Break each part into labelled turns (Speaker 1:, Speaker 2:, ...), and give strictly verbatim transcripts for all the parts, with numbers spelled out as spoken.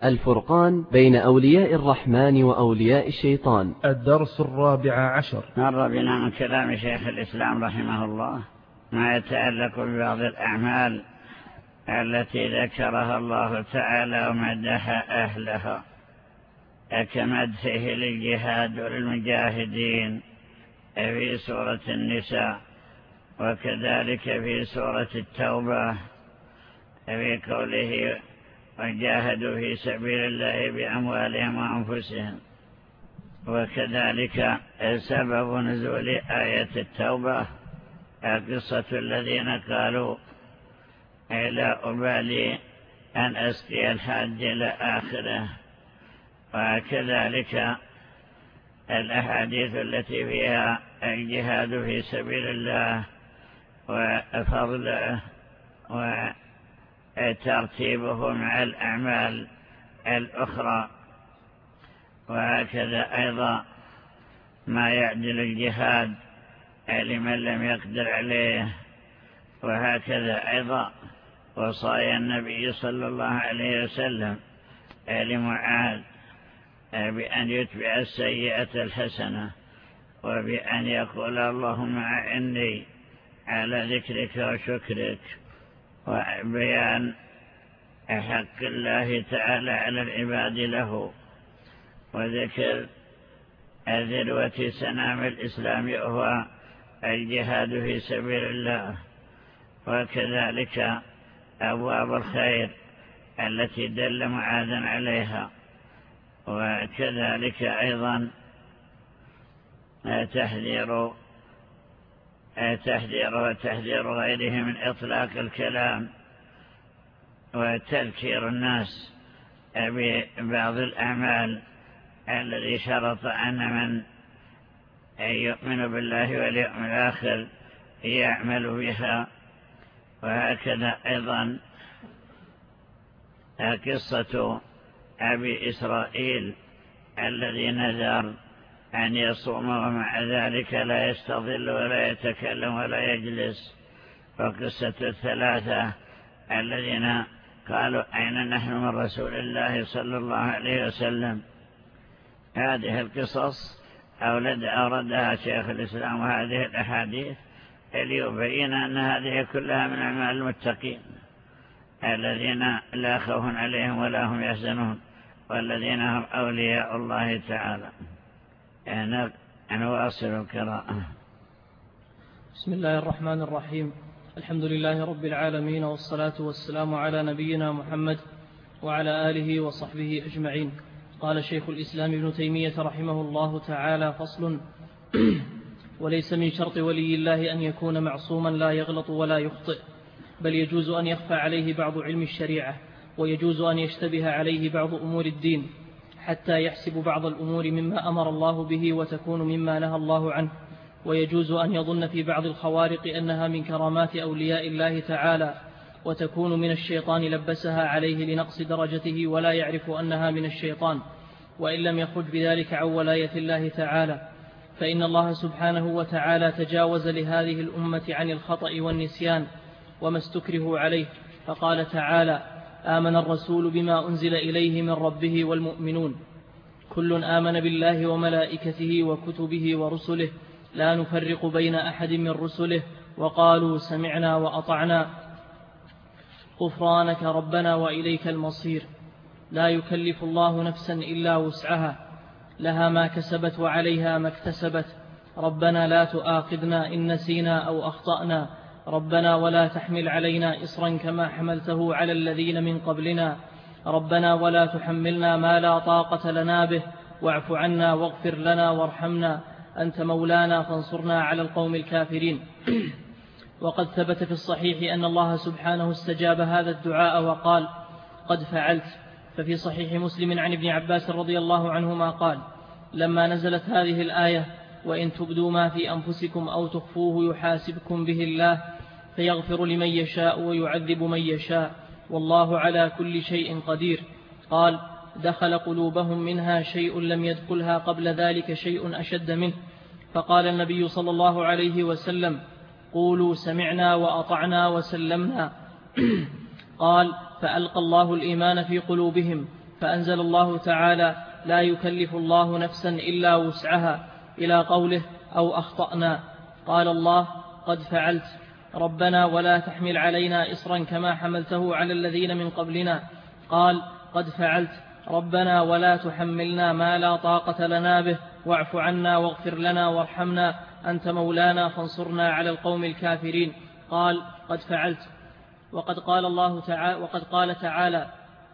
Speaker 1: الفرقان بين أولياء الرحمن وأولياء الشيطان.
Speaker 2: الدرس الرابع عشر.
Speaker 3: مر بنا من كلام شيخ الإسلام رحمه الله ما يتعلق ببعض الأعمال التي ذكرها الله تعالى ومدح أهلها، كمدحه للجهاد وللمجاهدين في سورة النساء، وكذلك في سورة التوبة في قوله وجاهدوا في سبيل الله بأموالهم وأنفسهم. وكذلك سبب نزول آية التوبة قصة الذين قالوا لا أبالي أن أسقي الحاج إلى آخره. وكذلك الأحاديث التي فيها الجهاد في سبيل الله وفضله وترتيبه مع الأعمال الأخرى، وهكذا أيضا ما يعدل الجهاد لمن لم يقدر عليه، وهكذا أيضا وصايا النبي صلى الله عليه وسلم لمعاذ بأن يتبع السيئة الحسنة، وبأن يقول اللهم أعني على ذكرك وشكرك، وبيان حق الله تعالى على العباد له، وذكر ذروة سنام الإسلام وهو الجهاد في سبيل الله، وكذلك أبواب الخير التي دل معاذ عليها، وكذلك أيضا تحذير تحذير وتحذير غيره من إطلاق الكلام، وتذكير الناس ببعض الأعمال الذي شرط أن من يؤمن بالله واليوم الآخر يعمل بها. وهكذا أيضا قصة أبي إسرائيل الذي نذر أن يصوم ومع ذلك لا يستظل ولا يتكلم ولا يجلس، وقصة الثلاثة الذين قالوا أين نحن من رسول الله صلى الله عليه وسلم. هذه القصص أولد أوردها شيخ الإسلام وهذه الأحاديث ليبين أن هذه كلها من أعمال المتقين الذين لا خوف عليهم ولا هم يحزنون، والذين هم أولياء الله تعالى. أنا أواصل القراءة.
Speaker 4: بسم الله الرحمن الرحيم. الحمد لله رب العالمين، والصلاة والسلام على نبينا محمد وعلى آله وصحبه أجمعين. قال شيخ الإسلام ابن تيمية رحمه الله تعالى: فصل. وليس من شرط ولي الله أن يكون معصوما لا يغلط ولا يخطئ، بل يجوز أن يخفى عليه بعض علم الشريعة، ويجوز أن يشتبه عليه بعض أمور الدين، حتى يحسب بعض الأمور مما أمر الله به وتكون مما نهى الله عنه، ويجوز أن يظن في بعض الخوارق أنها من كرامات أولياء الله تعالى، وتكون من الشيطان لبسها عليه لنقص درجته ولا يعرف أنها من الشيطان، وإن لم يخرج بذلك عن ولاية الله تعالى، فإن الله سبحانه وتعالى تجاوز لهذه الأمة عن الخطأ والنسيان وما استكره عليه، فقال تعالى: آمن الرسول بما أنزل إليه من ربه والمؤمنون كل آمن بالله وملائكته وكتبه ورسله لا نفرق بين أحد من رسله وقالوا سمعنا وأطعنا غفرانك ربنا وإليك المصير. لا يكلف الله نفسا إلا وسعها، لها ما كسبت وعليها ما اكتسبت. ربنا لا تؤاخذنا إن نسينا أو أخطأنا، ربنا ولا تحمل علينا إصرا كما حملته على الذين من قبلنا، ربنا ولا تحملنا ما لا طاقة لنا به، واعف عنا واغفر لنا وارحمنا أنت مولانا فانصرنا على القوم الكافرين. وقد ثبت في الصحيح أن الله سبحانه استجاب هذا الدعاء وقال: قد فعلت. ففي صحيح مسلم عن ابن عباس رضي الله عنهما قال: لما نزلت هذه الآية: وإن تبدوا ما في أنفسكم أو تخفوه يحاسبكم به الله فيغفر لمن يشاء ويعذب من يشاء والله على كل شيء قدير، قال: دخل قلوبهم منها شيء لم يدخلها قبل ذلك شيء أشد منه. فقال النبي صلى الله عليه وسلم: قولوا سمعنا وأطعنا وسلمنا. قال: فألقى الله الإيمان في قلوبهم فأنزل الله تعالى: لا يكلف الله نفسا إلا وسعها، إلى قوله: أو أخطأنا. قال الله: قد فعلت ربنا ولا تحمل علينا إصرا كما حملته على الذين من قبلنا. قال: قد فعلت ربنا ولا تحملنا ما لا طاقة لنا به، واعف عنا واغفر لنا وارحمنا، أنت مولانا فانصرنا على القوم الكافرين. قال: قد فعلت. وقد قال الله تعالى وقد قال تعالى: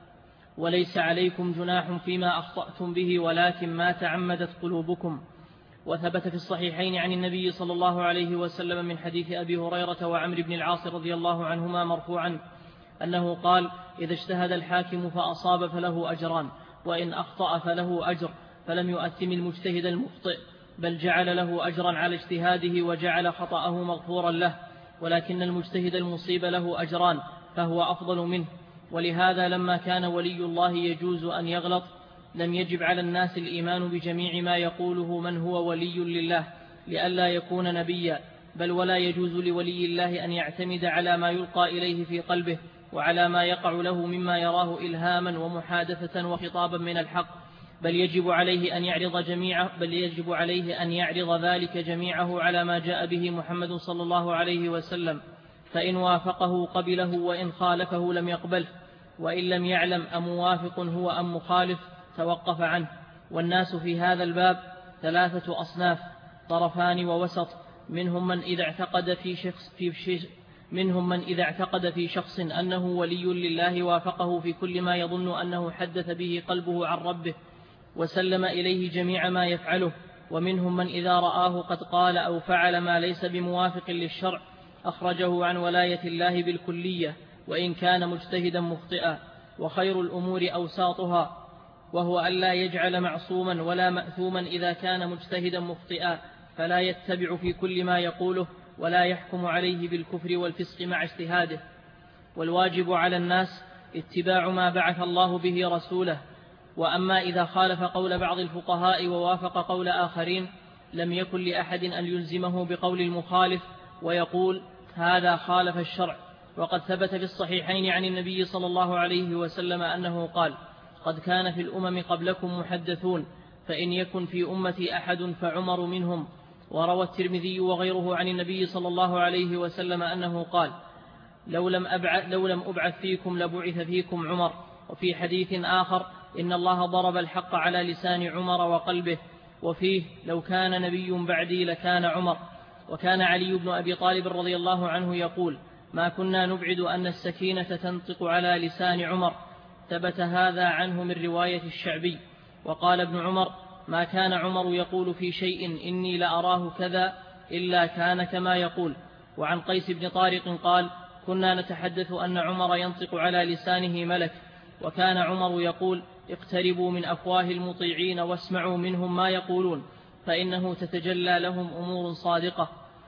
Speaker 4: وليس عليكم جناح فيما أخطأتم به ولكن ما تعمدت قلوبكم. وثبت في الصحيحين عن النبي صلى الله عليه وسلم من حديث أبي هريرة وعمرو بن العاص رضي الله عنهما مرفوعا أنه قال: إذا اجتهد الحاكم فأصاب فله أجران، وإن أخطأ فله أجر، فلم يؤثم المجتهد المخطئ، بل جعل له أجرا على اجتهاده وجعل خطأه مغفورا له، ولكن المجتهد المصيب له أجران فهو أفضل منه. ولهذا لما كان ولي الله يجوز أن يغلط لم يجب على الناس الإيمان بجميع ما يقوله من هو ولي لله لئلا يكون نبيا، بل ولا يجوز لولي الله أن يعتمد على ما يلقى إليه في قلبه وعلى ما يقع له مما يراه إلهاما ومحادثة وخطابا من الحق، بل يجب عليه أن يعرض جميعه بل يجب عليه أن يعرض ذلك جميعه على ما جاء به محمد صلى الله عليه وسلم، فإن وافقه قبله وإن خالفه لم يقبله، وإن لم يعلم أموافق هو أم مخالف توقف عنه. والناس في هذا الباب ثلاثة أصناف: طرفان ووسط، منهم من إذا اعتقد في شخص في شخص منهم من إذا اعتقد في شخص أنه ولي لله وافقه في كل ما يظن أنه حدث به قلبه عن ربه وسلم إليه جميع ما يفعله، ومنهم من إذا رآه قد قال أو فعل ما ليس بموافق للشرع أخرجه عن ولاية الله بالكلية وإن كان مجتهدا مخطئا. وخير الأمور أوساطها، وهو ألا يجعل معصوما ولا مأثوما إذا كان مجتهدا مخطئا، فلا يتبع في كل ما يقوله ولا يحكم عليه بالكفر والفسق مع اجتهاده. والواجب على الناس اتباع ما بعث الله به رسوله، وأما إذا خالف قول بعض الفقهاء ووافق قول آخرين لم يكن لأحد أن يلزمه بقول المخالف ويقول هذا خالف الشرع. وقد ثبت في الصحيحين عن النبي صلى الله عليه وسلم أنه قال: قد كان في الأمم قبلكم محدثون، فإن يكن في أمتي أحد فعمر منهم. وروى الترمذي وغيره عن النبي صلى الله عليه وسلم أنه قال: لو لم أبعث, لو لم أبعث فيكم لبعث فيكم عمر. وفي حديث آخر: إن الله ضرب الحق على لسان عمر وقلبه. وفيه: لو كان نبي بعدي لكان عمر. وكان علي بن أبي طالب رضي الله عنه يقول: ما كنا نبعد أن السكينة تنطق على لسان عمر. ثبت هذا عنه من رواية الشعبي. وقال ابن عمر: ما كان عمر يقول في شيء إني لأراه كذا إلا كان كما يقول. وعن قيس بن طارق قال: كنا نتحدث أن عمر ينطق على لسانه ملك، وكان عمر يقول: اقتربوا من أفواه المطيعين واسمعوا منهم ما يقولون، فإنه تتجلى لهم أمور صادقة.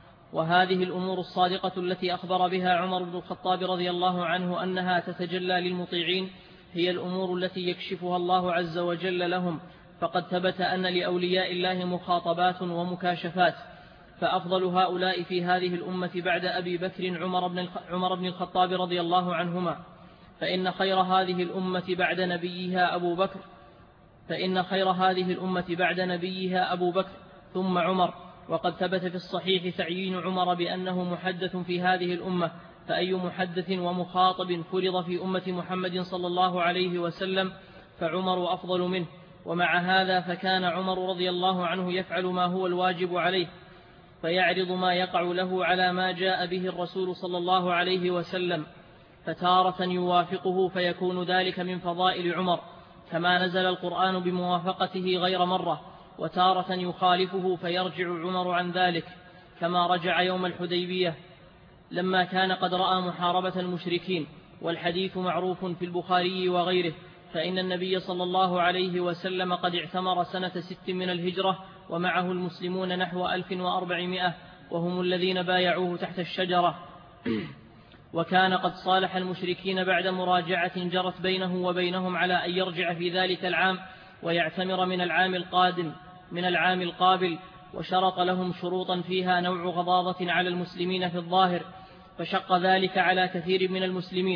Speaker 4: وهذه الأمور الصادقة التي أخبر بها عمر بن الخطاب رضي الله عنه أنها تتجلى للمطيعين هي الأمور التي يكشفها الله عز وجل لهم. فقد ثبت أن لأولياء الله مخاطبات ومكاشفات، فأفضل هؤلاء في هذه الأمة بعد أبي بكر عمر بن عمر بن الخطاب رضي الله عنهما، فإن خير هذه الأمة بعد نبيها أبو بكر فإن خير هذه الأمة بعد نبيها أبو بكر ثم عمر. وقد ثبت في الصحيح تعيين عمر بأنه محدث في هذه الأمة، فأي محدث ومخاطب فرض في أمة محمد صلى الله عليه وسلم فعمر أفضل منه. ومع هذا فكان عمر رضي الله عنه يفعل ما هو الواجب عليه، فيعرض ما يقع له على ما جاء به الرسول صلى الله عليه وسلم، فتارة يوافقه فيكون ذلك من فضائل عمر، كما نزل القرآن بموافقته غير مرة، وتارة يخالفه فيرجع عمر عن ذلك، كما رجع يوم الحديبية لما كان قد رأى محاربة المشركين. والحديث معروف في البخاري وغيره، فإن النبي صلى الله عليه وسلم قد اعتمر سنة ست من الهجرة ومعه المسلمون نحو ألف وأربعمائة، وهم الذين بايعوه تحت الشجرة. وكان قد صالح المشركين بعد مراجعة جرت بينه وبينهم على أن يرجع في ذلك العام ويعتمر من العام القادم من العام القابل، وشرط لهم شروطا فيها نوع غضاضة على المسلمين في الظاهر، فشق ذلك على كثير من المسلمين،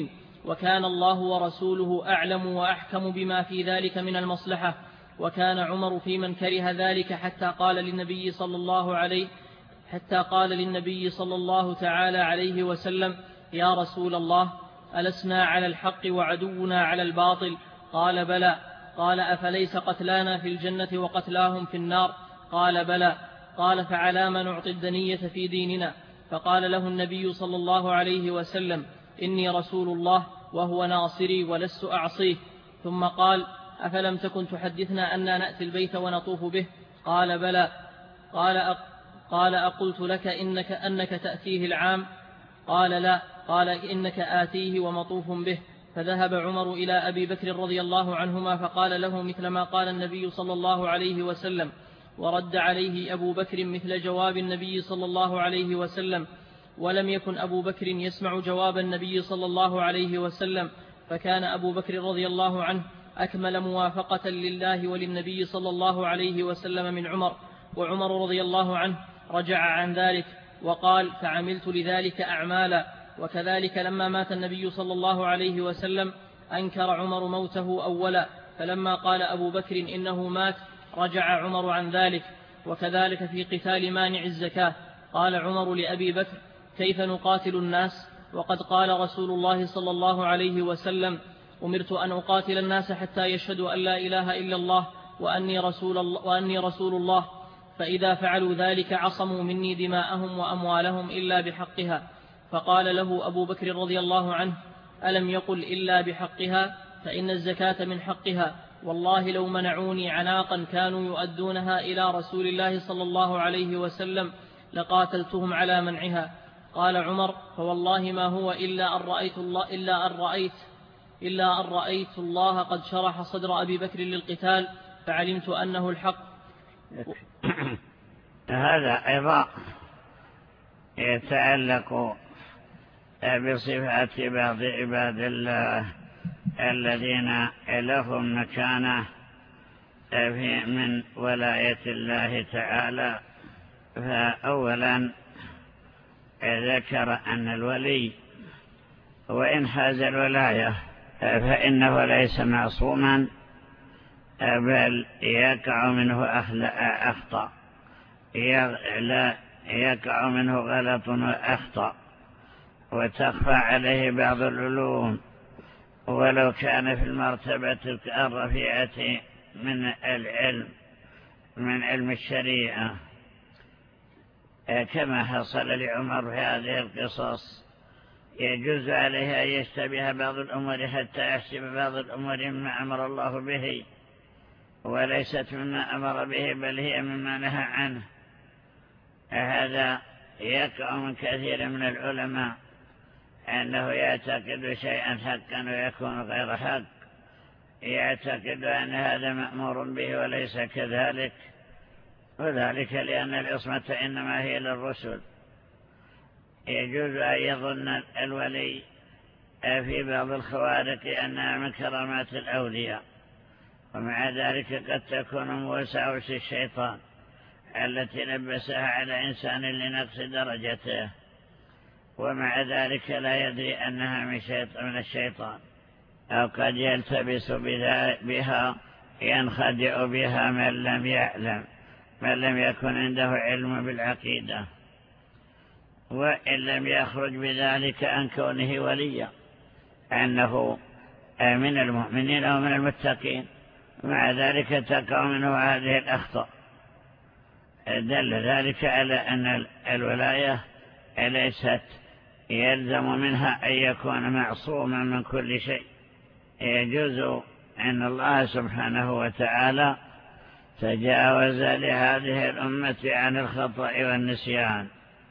Speaker 4: وكان الله ورسوله أعلم وأحكم بما في ذلك من المصلحة. وكان عمر في من كره ذلك حتى قال للنبي صلى الله عليه حتى قال للنبي صلى الله تعالى عليه وسلم: يا رسول الله، ألسنا على الحق وعدونا على الباطل؟ قال: بلى. قال: أفليس قتلانا في الجنة وقتلاهم في النار؟ قال: بلى. قال: فعلى ما نعطي الدنية في ديننا؟ فقال له النبي صلى الله عليه وسلم: إني رسول الله وهو ناصري ولست أعصيه. ثم قال: أفلم تكن تحدثنا أننا نأتي البيت ونطوف به؟ قال: بلى. قال: أق... قال أقلت لك إنك أنك تأتيه العام؟ قال: لا. قال: إنك آتيه ومطوف به. فذهب عمر إلى أبي بكر رضي الله عنهما فقال له مثل ما قال النبي صلى الله عليه وسلم، ورد عليه أبو بكر مثل جواب النبي صلى الله عليه وسلم. ولم يكن أبو بكر يسمع جواب النبي صلى الله عليه وسلم، فكان أبو بكر رضي الله عنه أكمل موافقة لله وللنبي صلى الله عليه وسلم من عمر. وعمر رضي الله عنه رجع عن ذلك وقال: فعملت لذلك أعمالا. وكذلك لما مات النبي صلى الله عليه وسلم أنكر عمر موته أولا، فلما قال أبو بكر إنه مات رجع عمر عن ذلك. وكذلك في قتال مانع الزكاة قال عمر لأبي بكر: كيف نقاتل الناس وقد قال رسول الله صلى الله عليه وسلم: أمرت أن أقاتل الناس حتى يشهدوا أن لا إله إلا الله وأني رسول الله, وأني رسول الله فإذا فعلوا ذلك عصموا مني دماءهم وأموالهم إلا بحقها. فقال له أبو بكر رضي الله عنه: ألم يقل إلا بحقها؟ فإن الزكاة من حقها، والله لو منعوني عناقا كانوا يؤدونها إلى رسول الله صلى الله عليه وسلم لقاتلتهم على منعها. قال عمر: فوالله ما هو إلا أن رأيت الله إلا أن رأيت إلا أن رأيت الله قد شرح صدر أبي بكر للقتال فعلمت أنه الحق.
Speaker 3: هذا أيضا يتعلق بصفات بعض عباد الله الذين لهم مكانة من ولاية الله تعالى. فأولا ذكر أن الولي وإن حاز الولاية فإنه ليس معصوما، بل يقع منه أخطأ، يقع منه غلط وأخطأ، وتخفى عليه بعض العلوم ولو كان في المرتبة الرفيعة من العلم من علم الشريعة، كما حصل لعمر في هذه القصص. يجوز عليه أن يشتبه بعض الأمور حتى يحسب بعض الأمور مما أمر الله به وليست مما أمر به، بل هي مما نهى عنه. هذا يقع من كثير من العلماء أنه يعتقد شيئا حقا ويكون غير حق، يعتقد أن هذا مأمور به وليس كذلك، وذلك لأن العصمة إنما هي للرسل. يجوز أن يظن الولي في بعض الخوارق أنها من كرامات الأولياء، ومع ذلك قد تكون من وساوس الشيطان التي لبسها على إنسان لنقص درجته، ومع ذلك لا يدري أنها من الشيطان، أو قد يلتبس بها ينخدع بها من لم يعلم من لم يكن عنده علم بالعقيدة، وإن لم يخرج بذلك عن كونه وليا أنه من المؤمنين أو من المتقين، مع ذلك تقع منه هذه الأخطاء. دل ذلك على أن الولاية ليست يلزم منها أن يكون معصوما من كل شيء. يجوز أن الله سبحانه وتعالى تجاوز لهذه الأمة عن الخطأ والنسيان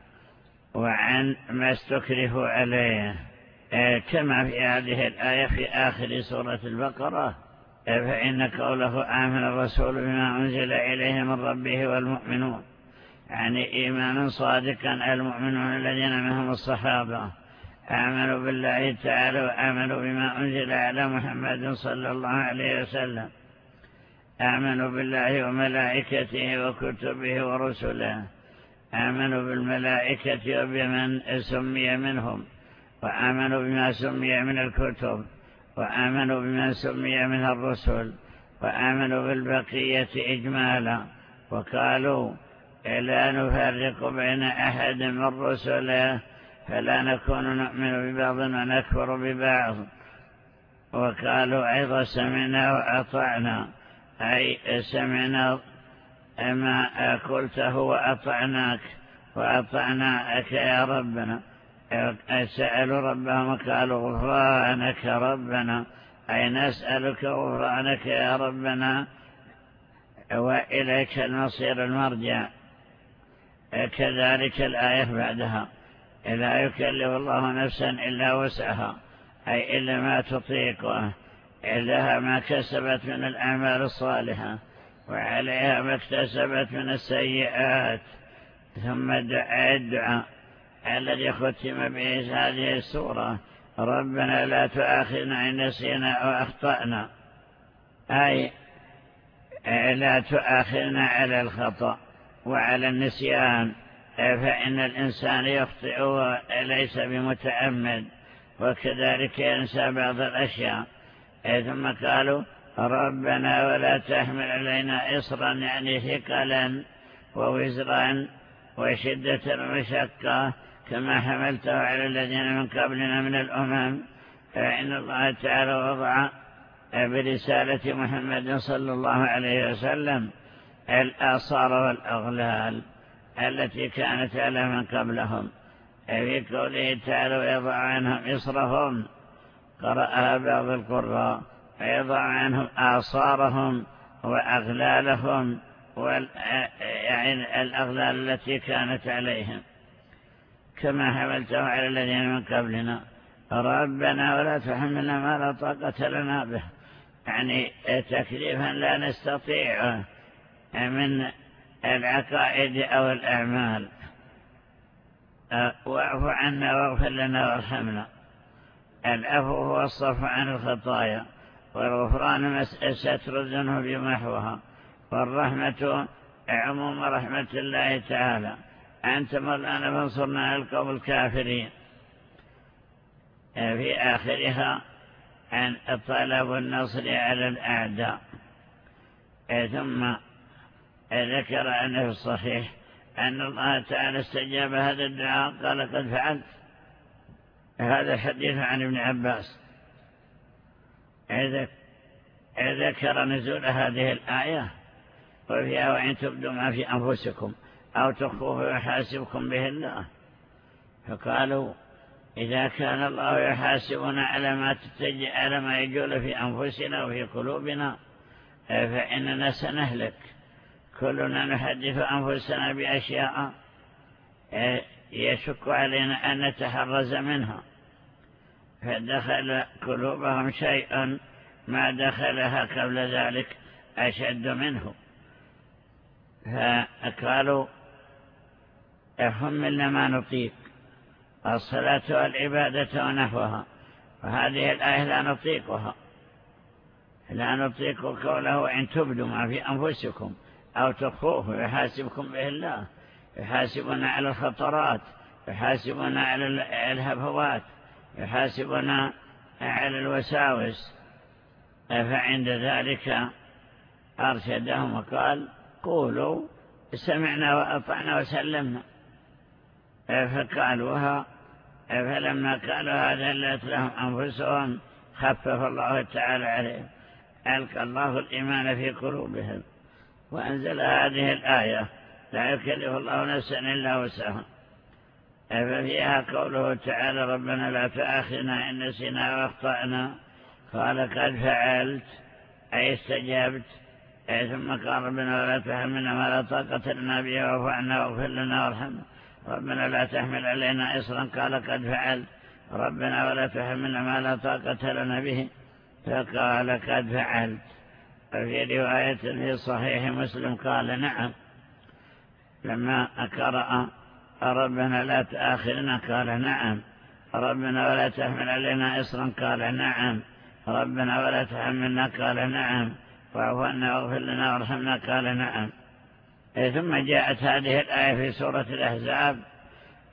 Speaker 3: وعن ما استكرهوا عليه، كما في هذه الآية في آخر سورة البقرة: فإن قوله آمن الرسول بما أنزل إليه من ربه والمؤمنون، يعني إيمانا صادقا. المؤمنون الذين منهم الصحابة آمنوا بالله تعالى وآمنوا بما أنزل على محمد صلى الله عليه وسلم، آمنوا بالله وملائكته وكتبه ورسله، آمنوا بالملائكة وبمن سمي منهم، وآمنوا بما سمي من الكتب، وآمنوا بما سمي من الرسل، وآمنوا بالبقية إجمالا، وقالوا لا نفرق بين أحد من رسله، فلا نكون نؤمن ببعض ونكفر ببعض. وقالوا أيضا سمعنا وأطعنا، أي سمعنا ما قلته وأطعناك وأطعناك يا ربنا. سألوا ربهم قالوا غفرانك ربنا، أي نسألك غفرانك يا ربنا وإليك المصير المرجع. كذلك الآية بعدها لا يكلف الله نفسا إلا وسعها، أي إلا ما تطيقه، إلا ما كسبت من الأعمال الصالحة وعليها ما اكتسبت من السيئات. ثم دعا الدعاء الذي ختم به هذه السورة: ربنا لا تؤاخذنا إن نسينا أو أخطأنا، أي لا تؤاخذنا على الخطأ وعلى النسيان، فإن الإنسان يخطئ وليس بمتعمد، وكذلك ينسى بعض الأشياء. ثم قالوا ربنا ولا تحمل علينا إصرا، يعني ثقلا ووزرا وشدة ومشقة كما حملته على الذين من قبلنا من الأمم، فإن الله تعالى وضع برسالة محمد صلى الله عليه وسلم الآصار والأغلال التي كانت على من قبلهم. في قوله تعالى ويضع عنهم إصرهم، قرأها بعض القراء ويضع عنهم آصارهم وأغلالهم، يعني الأغلال التي كانت عليهم كما حملته على الذين من قبلنا. ربنا ولا تحملنا ما لا طاقة لنا به، يعني تكليفا لا نستطيع من العقائد أو الأعمال. واعف عنا واغفر لنا وارحمنا. العفو هو الصفح عن الخطايا، والغفران ستر الذنوب محوها، والرحمة عموم رحمة الله تعالى. أنت مولانا فانصرنا على القوم الكافرين. في آخرها عن طلب النصر على الأعداء. ثم ذكر أنه في الصحيح أن الله تعالى استجاب هذا الدعاء، قال قد فعلت. هذا الحديث عن ابن عباس. ذكر نزول هذه الآية وفيها وإن تبدوا ما في أنفسكم أو تخفوه يحاسبكم به الله. فقالوا إذا كان الله يحاسبنا على ما تتجه على ما يجول في أنفسنا وفي قلوبنا فإننا سنهلك. كلنا نحدث أنفسنا بأشياء يشك علينا أن نتحرز منها، فدخل قلوبهم شيء ما دخلها قبل ذلك أشد منه. فقالوا حملنا ما نطيق، الصلاة والعبادة ونحوها، وهذه الآية لا نطيقها، لا نطيق قوله إن تبدوا ما في أنفسكم أو تخفوه يحاسبكم به الله. يحاسبنا على الخطرات، يحاسبنا على الهفوات، يحاسبنا على الوساوس. فعند ذلك أرشدهم وقال قولوا سمعنا وأطعنا وسلمنا. فقالوها، فلما قالوا هذا لت لهم أنفسهم خفف الله تعالى عليهم، ألقى الله الإيمان في قلوبهم وأنزل هذه الآية لا يكلف الله نفسا إلا وسعها. ففيها قوله تعالى ربنا لا تؤاخذنا إن نسينا وأخطأنا، قال قد فعلت أي استجبت. ثم قال ربنا ولا تحملنا ما لا طاقة لنا به واعف عنا واغفر لنا وارحمنا. ربنا لا تحمل علينا إصرا، قال قد فعلت. ربنا ولا تحملنا ما لا طاقة لنا به، فقال قد فعلت. وفي رواية في صحيح مسلم قال نعم. لما قرأ ربنا لا تؤاخذنا قال نعم. ربنا ولا تحمل علينا إصرا قال نعم. ربنا ولا تحملنا قال نعم. واعف عنا واغفر لنا وارحمنا قال نعم. ثم جاءت هذه الآية في سورة الأحزاب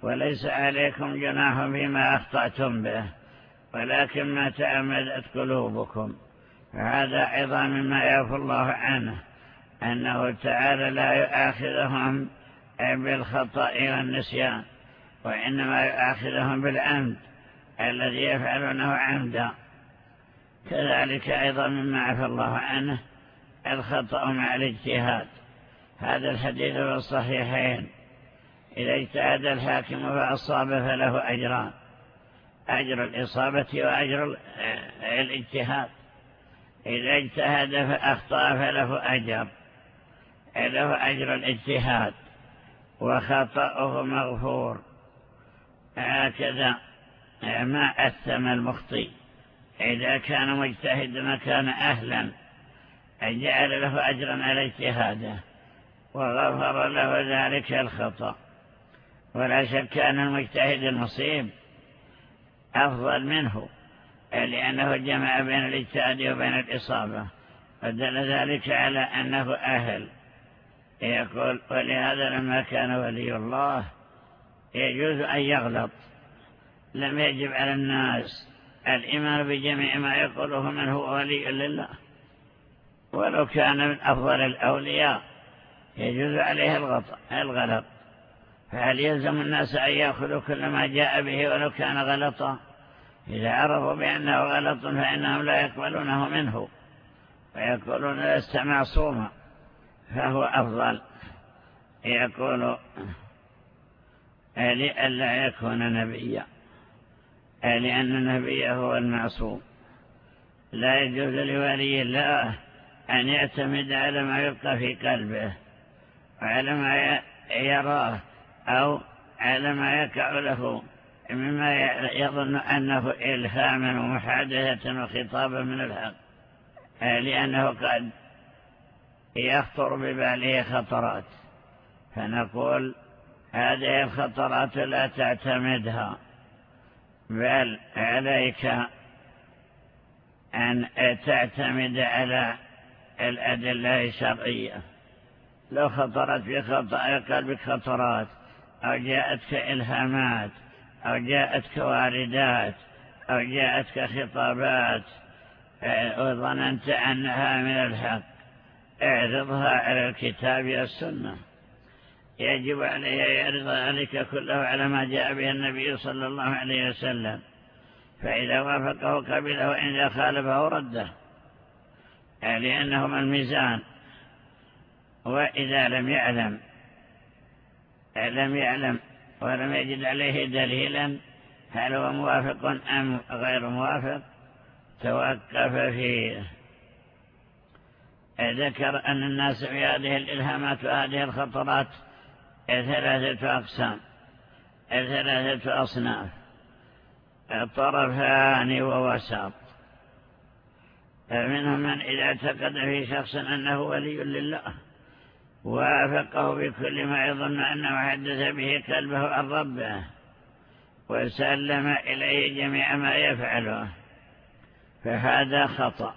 Speaker 3: وليس عليكم جناح فيما أخطأتم به ولكن ما تعمدت قلوبكم. فهذا أيضا مما يعفو الله عنه، أنه تعالى لا يؤاخذهم بالخطأ والنسيان، وإنما يؤاخذهم بالعمد الذي يفعلونه عمدا. كذلك أيضا مما عفى الله عنه الخطأ مع الاجتهاد. هذا الحديث في الصحيحين: إذا اجتهد الحاكم فأصاب فله أجران، أجر الإصابة وأجر الاجتهاد. إذا اجتهد فأخطأ فله أجر له أجر الاجتهاد وخطأه مغفور. هكذا ما أثم المخطئ إذا كان مجتهدا كان أهلا جعل له أجرا على اجتهاده وغفر له ذلك الخطأ. ولا شك أن المجتهد المصيب أفضل منه، لأنه جمع بين الاجتهاد وبين الإصابة، فدل ذلك على أنه أهل. يقول: ولهذا لما كان ولي الله يجوز أن يغلط، لم يجب على الناس الإيمان بجميع ما يقوله من هو ولي لله، ولو كان من أفضل الأولياء يجوز عليه الغلط. فهل يلزم الناس أن يأخذوا كل ما جاء به ولو كان غلطا؟ إذا عرفوا بأنه غلط فإنهم لا يقبلونه منه ويقولون لست معصوما، فهو أفضل. يقول: لئلا يكون نبيا، لأن النبي هو المعصوم. لا يجوز لولي الله أن يعتمد على ما يبقى في قلبه وعلى ما يراه أو على ما يقع له مما يظن أنه إلهاما ومحادثة وخطابا من الحق، لأنه قد يخطر بباله خطرات. فنقول: هذه الخطرات لا تعتمدها، بل عليك أن تعتمد على الأدلة الشرعية. لو خطرت في قلبك خطرات أو جاءتك إلهامات أو جاءتك واردات أو جاءتك خطابات وظننت أنها من الحق، اعرضها على الكتاب والسنة. يجب عليه يعرض ذلك كله على ما جاء به النبي صلى الله عليه وسلم، فإذا وافقه قبله وإذا خالفه رده، لأنهما الميزان. وإذا لم يعلم لم يعلم ولم يجد عليه دليلا هل هو موافق أم غير موافق توقف فيه. ذكر أن الناس في هذه الإلهامات وهذه الخطرات ثلاثة أقسام، ثلاثة أصناف: طرفان ووسط. منهم من إذا اعتقد في شخص أنه ولي لله وافقه بكل ما يظن أنه حدث به قلبه عن ربه وسلم إليه جميع ما يفعله، فهذا خطأ،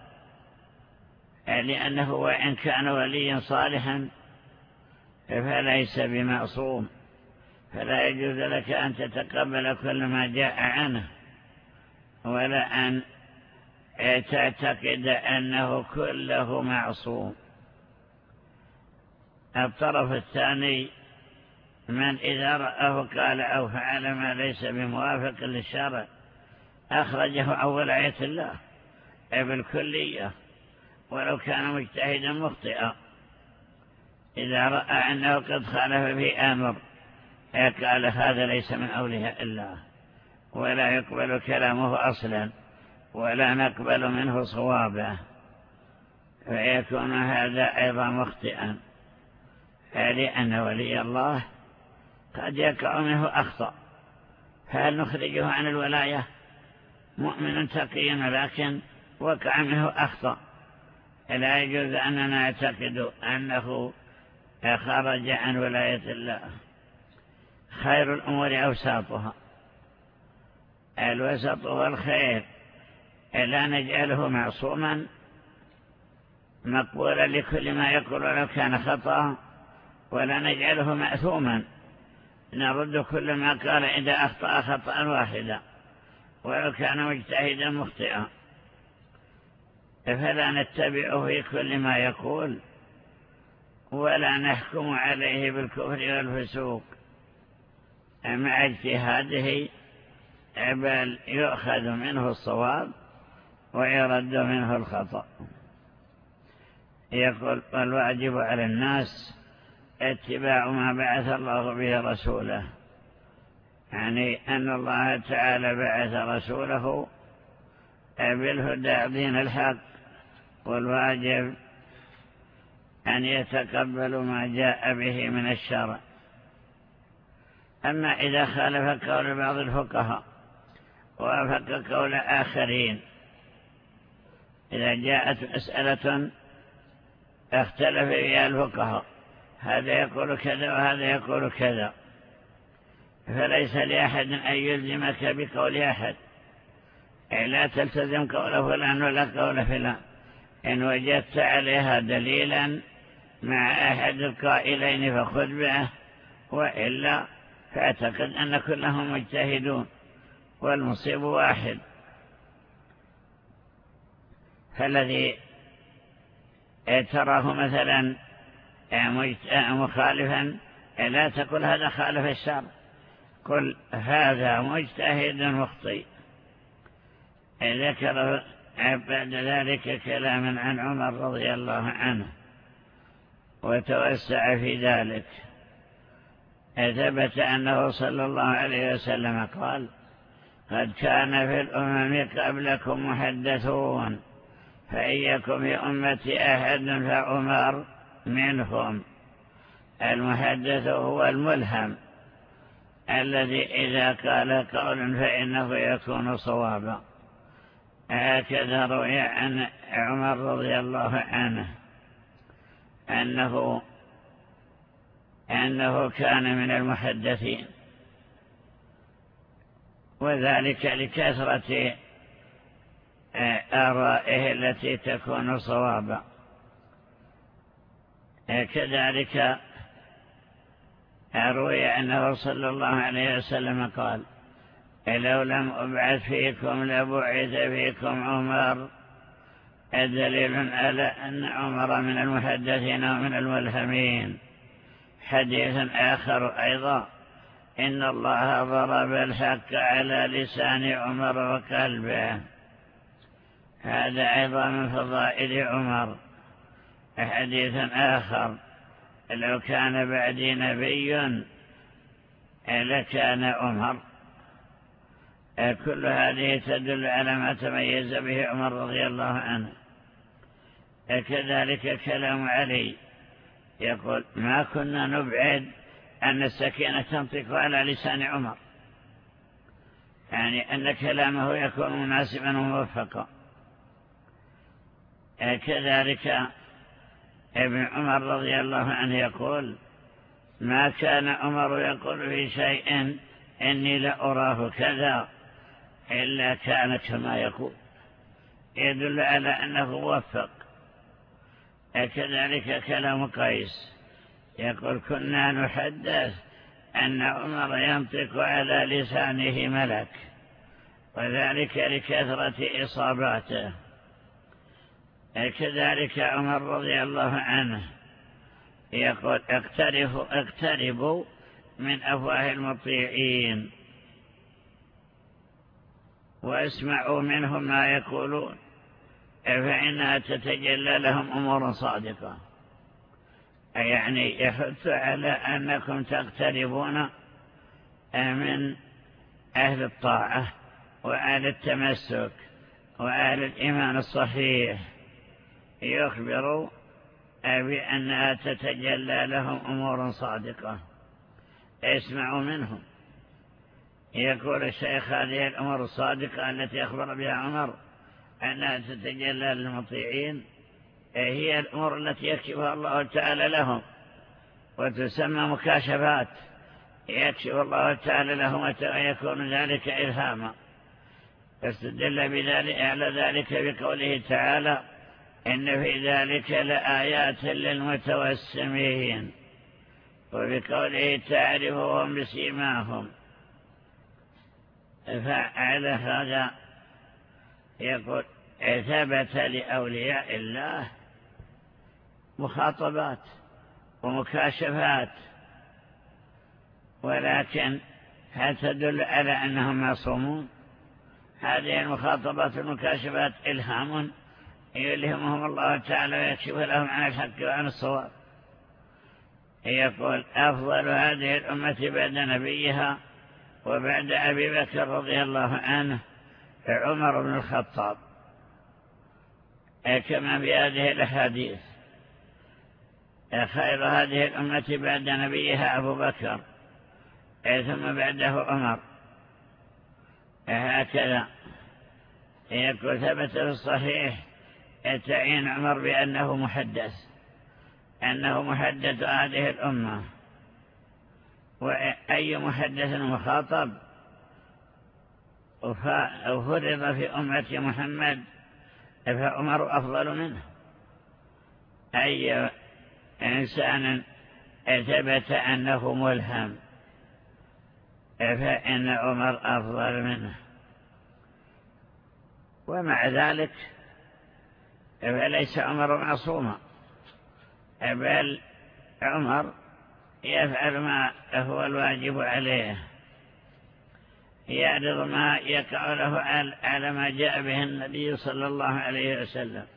Speaker 3: لأنه وإن كان وليا صالحا فليس بمعصوم، فلا يجوز لك أن تتقبل كل ما جاء عنه ولا أن تعتقد أنه كله معصوم. الطرف الثاني من إذا رآه قال أو فعل ما ليس بموافق للشرع أخرجه عن ولاية الله بالكلية ولو كان مجتهدا مخطئا. إذا رأى أنه قد خالف في أمر قال هذا ليس من أولياء الله ولا يقبل كلامه أصلا ولا نقبل منه صوابه، فيكون هذا أيضا مخطئا، لأن ولي الله قد يقع منه أخطأ، فهل نخرجه عن الولاية؟ مؤمن تقي لكن وقع منه أخطأ، لا يجوز أننا نعتقد أنه خرج عن ولاية الله. خير الأمور أوساطها، الوسط هو الخير، لا نجعله معصوما مقبولا لكل ما يقول لو كان خطأ، ولا نجعله مأثوما نرد كل ما قال إذا أخطأ خطأ واحدا ولو كان مجتهدا مخطئا، فلا نتبعه في كل ما يقول ولا نحكم عليه بالكفر والفسوق مع اجتهاده، بل يؤخذ منه الصواب ويرد منه الخطأ. يقول والواجب على الناس اتباع ما بعث الله به رسوله، يعني أن الله تعالى بعث رسوله بالهدى دين الحق، والواجب أن يتقبلوا ما جاء به من الشرع. أما إذا خالف قول بعض الفقهاء ووافق قول آخرين، إذا جاءت مسألة اختلف فيها الفقهاء، هذا يقول كذا وهذا يقول كذا، فليس لأحد أن يلزمك بقول أحد، لا تلتزم قول فلان ولا قول فلان. إن وجدت عليها دليلا مع أحد القائلين فخذ به، وإلا فاعتقد أن كلهم مجتهدون والمصيب واحد. فالذي تراه مثلا مخالفا لا تقل هذا خالف الشرع، قل هذا مجتهد مخطئ. ذكر بعد ذلك كلاما عن عمر رضي الله عنه وتوسع في ذلك. ثبت أنه صلى الله عليه وسلم قال: قد كان في الأمم قبلكم محدثون، فإن يكن في أمتي أحد فعمر منهم. المحدث هو الملهم الذي إذا قال قول فإنه يكون صوابا. هكذا روي عن عمر رضي الله عنه أنه أنه كان من المحدثين، وذلك لكثرة آرائه التي تكون صوابا. كذلك روي أنه صلى الله عليه وسلم قال: لو لم أبعث فيكم لبعث فيكم عمر. دليل على أن عمر من المحدثين ومن الملهمين. حديث آخر أيضا: إن الله ضرب الحق على لسان عمر وقلبه. هذا أيضا من فضائل عمر. حديث آخر: لو كان بعدي نبي لكان عمر. كل هذه تدل على ما تميز به عمر رضي الله عنه. كذلك كلام علي، يقول: ما كنا نبعد أن السكينة تنطق على لسان عمر، يعني أن كلامه يكون مناسبا وموفقا. كذلك ابن عمر رضي الله عنه يقول: ما كان عمر يقول في شيء إني لأراه كذا إلا كان كما يقول، يدل على أنه وفق. كذلك كلام قيس، يقول: كنا نحدث أن عمر ينطق على لسانه ملك، وذلك لكثرة إصاباته. كذلك عمر رضي الله عنه يقول: اقترفوا, اقتربوا من أفواه المطيعين واسمعوا منهم ما يقولون، فإنها تتجلى لهم أمور صادقة. يعني يحث على أنكم تقتربون من أهل الطاعة وأهل التمسك وأهل الإيمان الصحيح، يخبروا بأنها تتجلى لهم أمور صادقة، اسمعوا منهم. يقول الشيخ: هذه الأمور الصادقة التي أخبر بها عمر أنها تتجلى للمطيعين هي الأمور التي يكشفها الله تعالى لهم، وتسمى مكاشفات يكشف الله تعالى لهم ويكون ذلك إلهاما. فاستدل بذلك على ذلك بقوله تعالى: إن في ذلك لآيات للمتوسمين. وبقوله تعرفهم بسيماهم. فعلى هذا يقول ثبت لأولياء الله مخاطبات ومكاشفات، ولكن هل تدل على أنهم معصومون؟ هذه المخاطبات والمكاشفات إلهام يلهمهم الله تعالى ويكشف لهم عن الحق وعن الصواب. يقول أفضل هذه الأمة بعد نبيها وبعد أبي بكر رضي الله عنه عمر بن الخطاب، كما في هذه الأحاديث خير هذه الأمة بعد نبيها أبو بكر ثم بعده عمر. هكذا يقول ثبت في الصحيح تعيين عمر بأنه محدث، أنه محدث هذه الأمة، وأي محدث مخاطب وفرض في أمة محمد فعمر أفضل منه. أي إنسان ثبت أنه ملهم فإن عمر أفضل منه. ومع ذلك فليس عمر معصوما، بل عمر يفعل ما هو الواجب عليه، يعرض ما يقع له على ما جاء به النبي صلى الله عليه وسلم،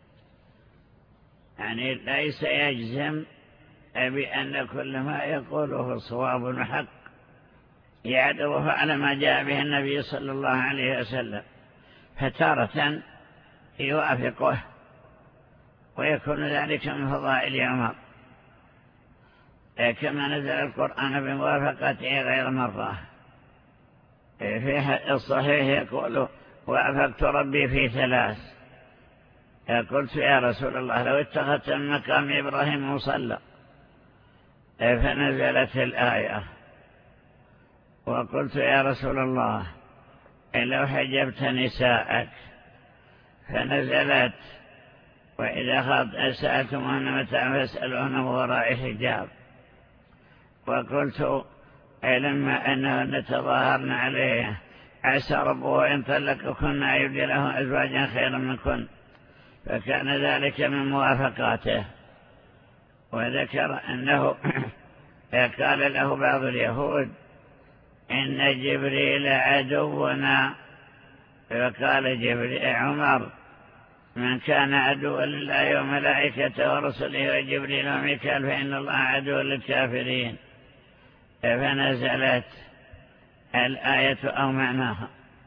Speaker 3: يعني ليس يجزم بأن كل ما يقوله صواب وحق، يعرضه على ما جاء به النبي صلى الله عليه وسلم، فتارة يوافقه ويكون ذلك من فضائل عمر، كما نزل القرآن بموافقته غير مرة. في الصحيح يقول وافقت ربي في ثلاث، قلت يا رسول الله لو اتخذت من مقام إبراهيم مصلى، فنزلت الآية. وقلت يا رسول الله لو حجبت نساءك، فنزلت وإذا سألتموهن متاعا فاسألوهن من وراء حجاب. وقلت لما أنهن تظاهرن عليه عسى ربه إن طلقكن أن يبدله أزواجا خيرا منكن، فكان ذلك من موافقاته. وذكر أنه قال له بعض اليهود إن جبريل عدونا، فقال جبريل عمر من كان عدوا لله وملائكته ورسله وجبريل وميكال فإن الله عدو للكافرين، فنزلت الآية أو معناها.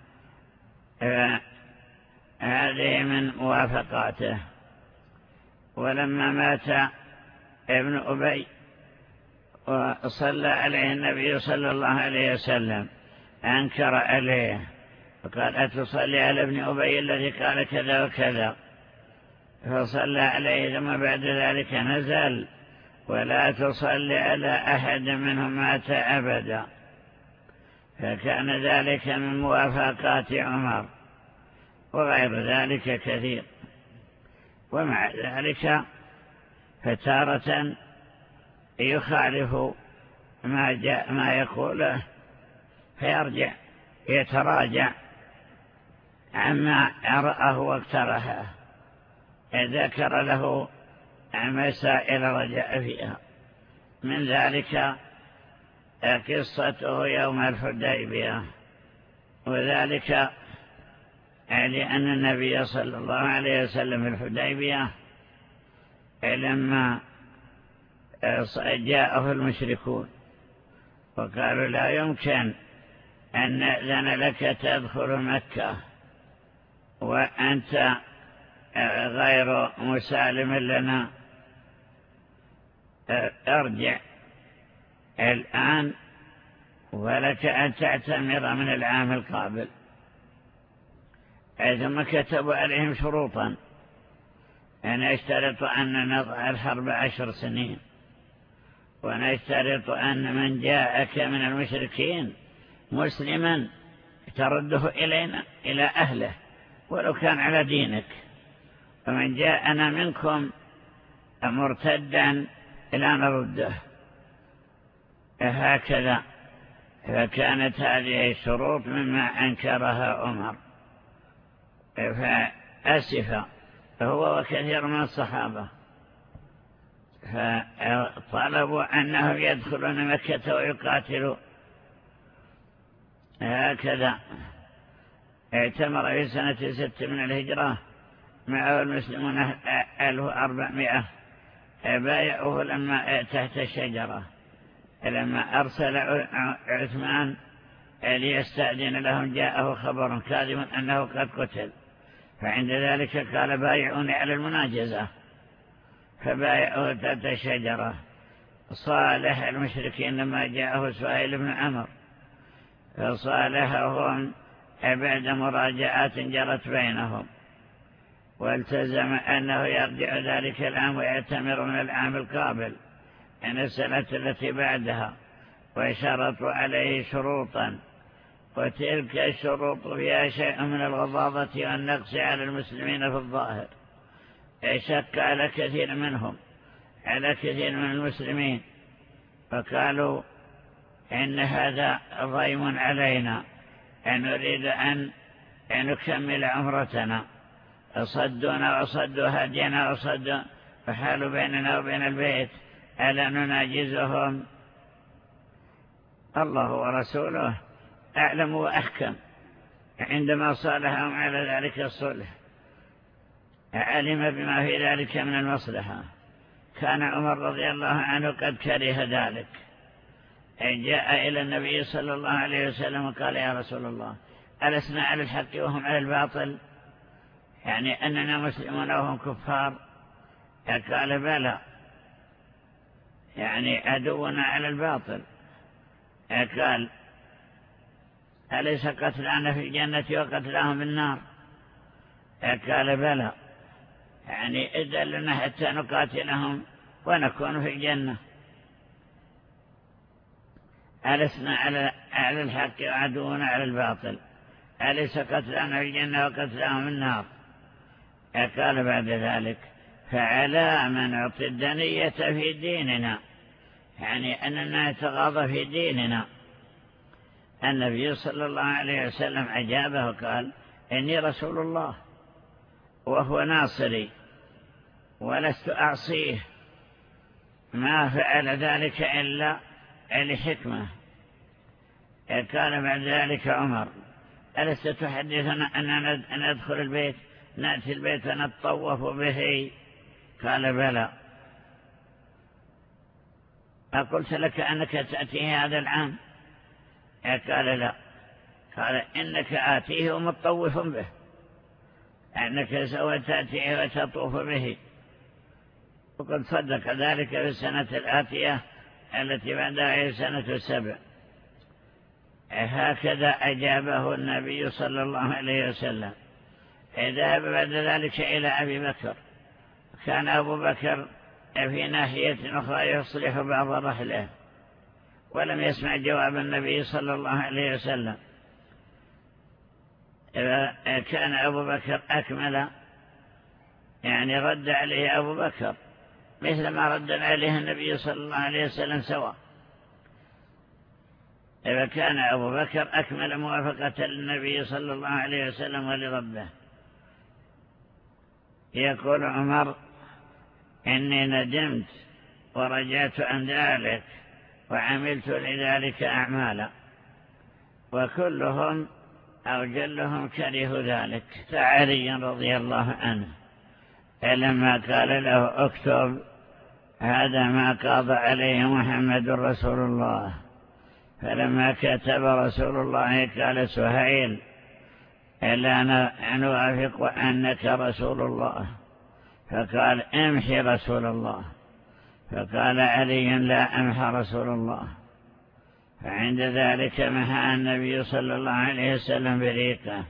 Speaker 3: هذه من موافقاته. ولما مات ابن أبي وصلى عليه النبي صلى الله عليه وسلم أنكر عليه فقال أتصلي على ابن أبي الذي قال كذا وكذا، فصلى عليه. ثم بعد ذلك نزل ولا تصلي على أحد منهم مات أبدا، فكان ذلك من موافقات عمر، وغير ذلك كثير. ومع ذلك فتارة يخالف ما جاء ما يقوله فيرجع يتراجع عما رآه واقترحه، ذكر له مسائل رجع فيها. من ذلك قصته يوم الحديبية، وذلك لأن النبي صلى الله عليه وسلم في الحديبية لما جاءه المشركون وقالوا لا يمكن أن نأذن لك تدخل مكة وأنت غير مسالم لنا، ارجع الآن ولك أن تعتمر من العام القابل. ثم كتبوا عليهم شروطا أن يشترط أن نضع الحرب عشر سنين، ونشترط أن من جاءك من المشركين مسلما ترده إلينا إلى أهله ولو كان على دينك، ومن جاءنا منكم مرتدا إلى نرده. هكذا. فكانت هذه الشروط مما أنكرها عمر، فأسف هو وكثير من الصحابة، فطلبوا أنهم يدخلون مكة ويقاتلوا. هكذا اعتمر في سنة ست من الهجرة معه المسلمون ألف وأربعمائة، بايعوه لما تحت الشجرة لما أرسل عثمان ليستأذن لهم جاءه خبر كاذب أنه قد قتل، فعند ذلك قال بايعوني على المناجزة، فبايعوه تحت الشجرة. صالح المشركين لما جاءه سهيل بن عمرو فصالحهم بعد مراجعات جرت بينهم، والتزم أنه يرجع ذلك العام ويعتمر من العام القابل من السنة التي بعدها، وشرطوا عليه شروطا، وتلك الشروط فيها شيء من الغضاضة والنقص على المسلمين في الظاهر، شك على كثير منهم على كثير من المسلمين، فقالوا إن هذا ضيم علينا أن نريد أن نكمل عمرتنا، صدونا وصدوا هدينا وصدوا فحالوا بيننا وبين البيت ألا نناجزهم. الله ورسوله أعلم وأحكم، عندما صالحهم على ذلك الصلح علم بما في ذلك من المصلحة. كان عمر رضي الله عنه قد كره ذلك، جاء إلى النبي صلى الله عليه وسلم وقال يا رسول الله ألسنا على الحق وهم على الباطل، يعني أننا مسلمون وهم كفار؟ قال بلى، يعني عدونا على الباطل. قال أليس قتلانا في الجنة وقتلاهم في النار؟ قال بلى، يعني إذن لنا حتى نقاتلهم ونكون في الجنة. ألسنا على الحق وعدونا على الباطل، أليس قتلانا في الجنة وقتلاهم في النار؟ قال بعد ذلك فعلى من نعطي الدنية في ديننا، يعني أننا نتغاضى في ديننا. النبي صلى الله عليه وسلم أجابه قال إني رسول الله وهو ناصري ولست أعصيه، ما فعل ذلك إلا لحكمة. قال بعد ذلك عمر ألست تحدثنا أننا ندخل البيت نأتي البيت ونتطوف به؟ قال بلى. أقلت لك أنك تأتيه هذا العام؟ قال لا. قال إنك آتيه ومتطوف به، أنك سوف تأتيه وتطوف به. وقد صدق ذلك في السنة الآتية التي بعدها هي سنة السبع. هكذا أجابه النبي صلى الله عليه وسلم. ذهب بعد ذلك إلى أبي بكر، كان أبو بكر في ناحية أخرى يصلح بعض رحله، ولم يسمع جواب النبي صلى الله عليه وسلم. كان أبو بكر أكمل، يعني رد عليه أبو بكر مثل ما رد عليه النبي صلى الله عليه وسلم سواء. إذا كان أبو بكر أكمل موافقة للنبي صلى الله عليه وسلم ولربه. يقول عمر إني ندمت ورجعت عن ذلك وعملت لذلك أعمالا، وكلهم أو جلهم كرهوا ذلك. علي رضي الله عنه لما قال له اكتب هذا ما قاضى عليه محمد رسول الله، فلما كتب رسول الله قال سهيل إلا نوافق أنك رسول الله، فقال امحي رسول الله، فقال علي لا امحى رسول الله. فعند ذلك محى النبي صلى الله عليه وسلم بريقه.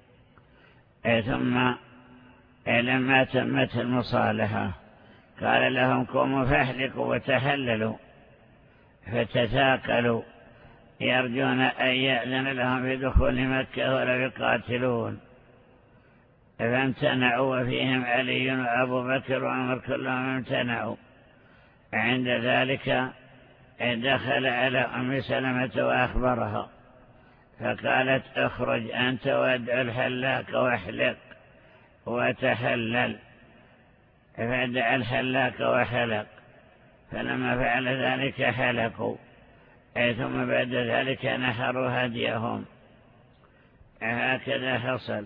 Speaker 3: ثم لما تمت المصالحة قال لهم قوموا فاحلقوا وتهللوا، فتثاقلوا يرجون أن يأذن لهم في دخول مكة ولا يقاتلون، فامتنعوا، وفيهم علي وأبو بكر وعمر كلهم امتنعوا. عند ذلك دخل على أم سلمة وأخبرها، فقالت اخرج أنت وادع الحلاق واحلق وتحلل، فادع الحلاق وحلق، فلما فعل ذلك حلقوا، ثم بعد ذلك نحروا هديهم. هكذا حصل.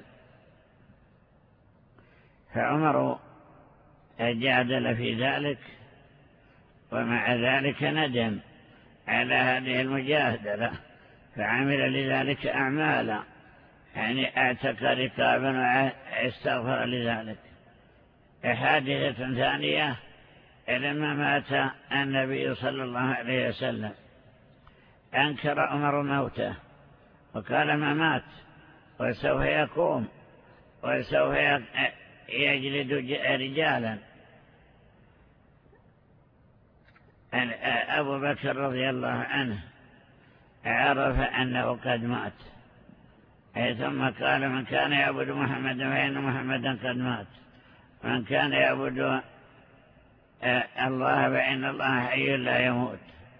Speaker 3: فعمر جادل في ذلك، ومع ذلك ندم على هذه المجادلة، فعمل لذلك أعمالا، يعني اعتق رقابا واستغفر لذلك. حادثة ثانية لما مات النبي صلى الله عليه وسلم أنكر عمر موته وقال ما مات وسوف يقوم وسوف يجلد رجالا. أبو بكر رضي الله عنه عرف أنه قد مات، ثم قال من كان يعبد محمدا فإن محمدا قد مات، من كان يعبد الله فإن الله حي لا يموت.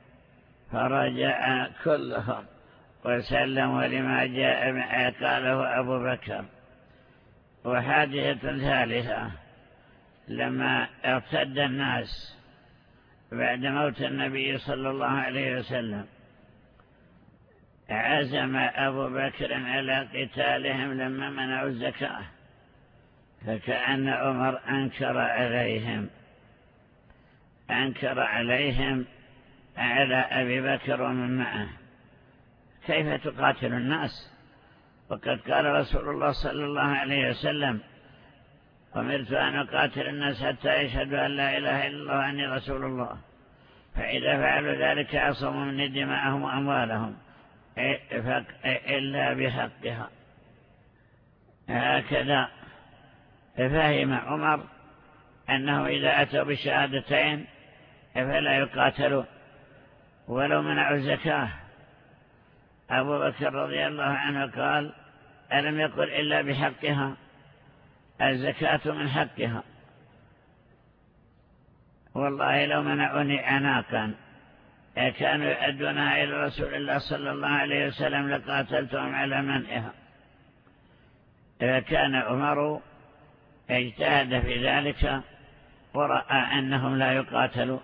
Speaker 3: فرجع كلهم وسلموا لما جاء قاله أبو بكر. وحادثة ثالثة لما ارتد الناس بعد موت النبي صلى الله عليه وسلم، عزم أبو بكر على قتالهم لما منعوا الزكاة، فكأن عمر أنكر عليهم أنكر عليهم على أبي بكر ومن معه، كيف تقاتل الناس وقد قال رسول الله صلى الله عليه وسلم أمرت أن أقاتل الناس حتى يشهدوا أن لا إله إلا الله وأني رسول الله، فإذا فعلوا ذلك عصموا مني دماءهم وأموالهم إلا بحقها. هكذا فهم عمر أنه إذا أتوا بالشهادتين فلا يقاتلوا ولو منعوا الزكاة. أبو بكر رضي الله عنه قال ألم يقل إلا بحقها، الزكاة من حقها، والله لو منعوني عناقا كانوا يؤدونها إلى رسول الله صلى الله عليه وسلم لقاتلتهم على منعها. كان عمر اجتهد في ذلك ورأى أنهم لا يقاتلوا،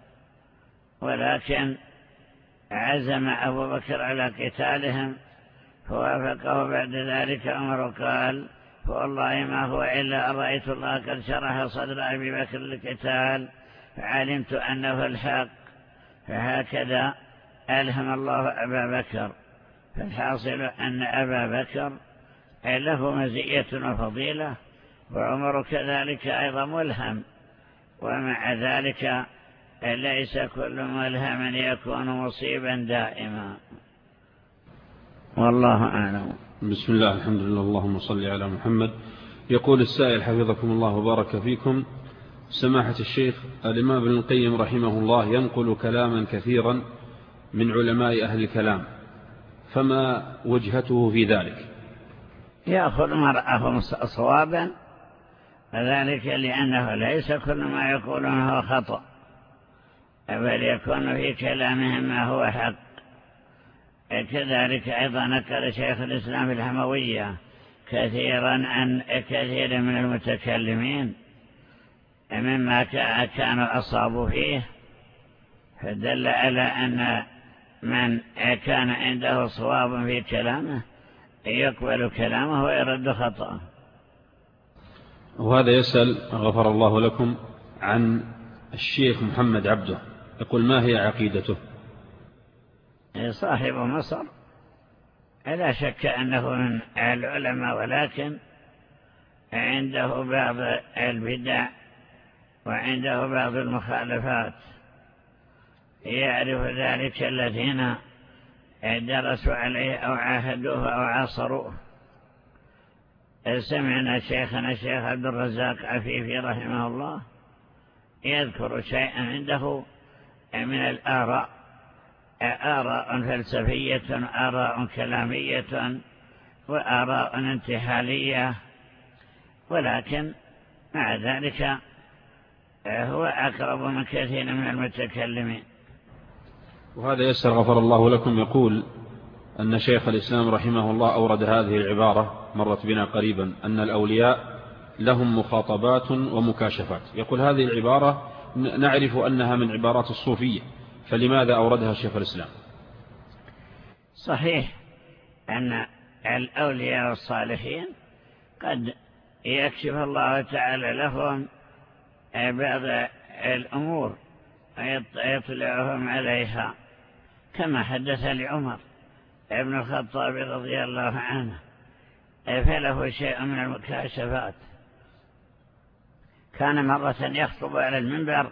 Speaker 3: ولكن عزم أبو بكر على قتالهم فوافقه. بعد ذلك عمر قال فوالله ما هو إلا أن رأيت الله قد شرح صدر أبي بكر للقتال فعلمت أنه الحق، فهكذا ألهم الله أبا بكر. فالحاصل أن أبا بكر له مزية وفضيلة، وعمر كذلك أيضا ملهم، ومع ذلك ليس كل ملهم يكون مصيبا دائما. والله أعلم.
Speaker 5: بسم الله الحمد لله اللهم صل على محمد. يقول السائل حفظكم الله وبارك فيكم: سماحة الشيخ، الإمام ابن القيم رحمه الله ينقل كلاما كثيرا من علماء أهل الكلام، فما وجهته في ذلك؟
Speaker 3: يأخذ ما رأه صوابا، وذلك لأنه ليس كل ما يقولونه خطأ، بل يكون في كلامهم ما هو حق. كذلك أيضا نقل شيخ الإسلام الحموية كثيرا عن كثير من المتكلمين مما كانوا أصابوا فيه، فدل على أن من كان عنده صواب في كلامه يقبل كلامه ويرد خطأه.
Speaker 5: وهذا يسأل غفر الله لكم عن الشيخ محمد عبده، يقول: ما هي عقيدته؟
Speaker 3: صاحب مصر لا شك أنه من العلماء، ولكن عنده بعض البدع وعنده بعض المخالفات، يعرف ذلك الذين درسوا عليه أو عاهدوه أو عاصروه. سمعنا شيخنا الشيخ عبد الرزاق عفيفي رحمه الله يذكر شيئا عنده من الآراء، آراء فلسفية، آراء كلامية، وآراء انتحالية، ولكن مع ذلك هو أقرب من كثير من المتكلمين.
Speaker 5: وهذا يسر غفر الله لكم يقول أن شيخ الإسلام رحمه الله أورد هذه العبارة مرت بنا قريبا أن الأولياء لهم مخاطبات ومكاشفات. يقول هذه العبارة نعرف أنها من عبارات الصوفية، فلماذا أوردها شيخ الإسلام؟
Speaker 3: صحيح أن الأولياء والصالحين قد يكشف الله تعالى لهم بعض الأمور ويطلعهم عليها، كما حدث لعمر ابن الخطاب رضي الله عنه، فله شيء من المكاشفات. كان مرة يخطب على المنبر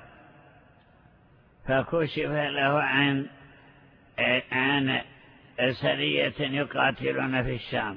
Speaker 3: فكشف له عن عن سرية يقاتلون في الشام،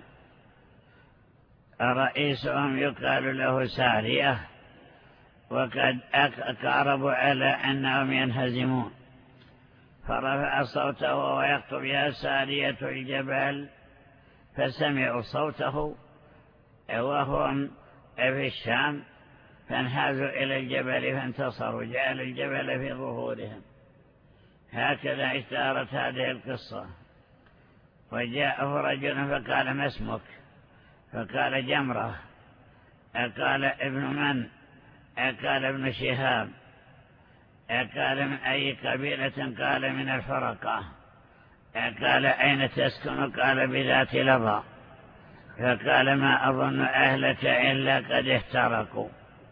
Speaker 3: رئيسهم يقال له سارية، وقد أقاربوا على أنهم ينهزمون، فرفع صوته وهو يخطب: يا سارية الجبل، فسمعوا صوته وهم في الشام فانحازوا إلى الجبل فانتصروا، جعل الجبل في ظهورهم. هكذا اشتهرت هذه القصة. وجاءه رجل فقال: ما اسمك؟ فقال: جمرة. قال: ابن من؟ قال: ابن شهاب. قال: من أي قبيلة؟ قال: من الفرقة. قال: أين تسكن؟ قال: بذات لظى. فقال: ما أظن أهلك إلا قد احترقوا.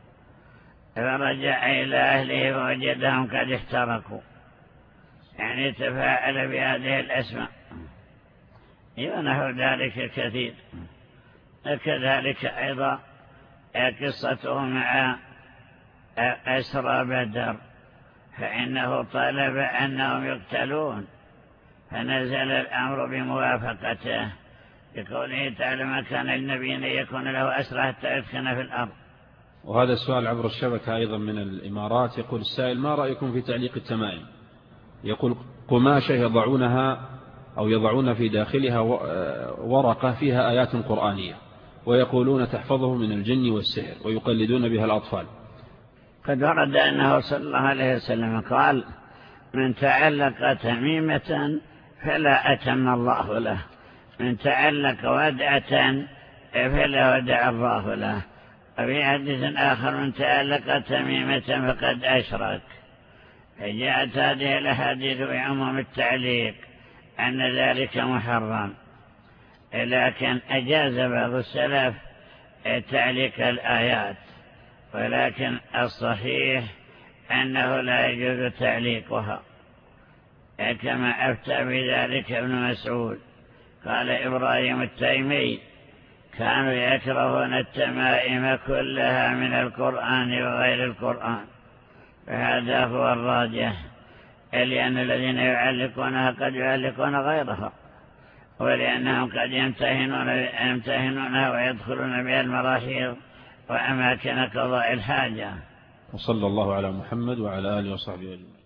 Speaker 3: فرجع إلى أهله فوجدهم قد احترقوا، يعني تفاعل بهذه الأسماء. ونحو ذلك كثير. وكذلك أيضا قصته مع أسرى بدر، فإنه طلب أنهم يقتلون فنزل الأمر بموافقته، بقوله تعالى: ما كان للنبي أن يكون له أسرى حتى يثخن في الأرض.
Speaker 5: وهذا السؤال عبر الشبكة أيضا من الإمارات. يقول السائل: ما رأيكم في تعليق التمائم؟ يقول: قماشة يضعونها أو يضعون في داخلها ورقة فيها آيات قرآنية، ويقولون تحفظه من الجن والسحر، ويقلدون بها الأطفال.
Speaker 3: قد ورد أنه صلى الله عليه وسلم قال: من تعلق تميمة فلا أتم الله له، من تعلق ودعة فلا ودع الله له. وفي حديث آخر: من تعلق تميمة فقد أشرك. فجاءت هذه الأحاديث بعموم التعليق أن ذلك محرم، لكن أجاز بعض السلف تعليق الآيات، ولكن الصحيح أنه لا يجوز تعليقها، كما أفتى بذلك ابن مسعود. قال إبراهيم التيمي: كانوا يكرهون التمائم كلها من القرآن وغير القرآن، فهذا هو الراجح، لأن الذين يعلقونها قد يعلقون غيرها، ولأنهم قد يمتهنون يمتهنونها ويدخلون بها المراحيض وأماكن قضاء الحاجة.
Speaker 5: وصلى الله على محمد وعلى آله وصحبه أجمعين.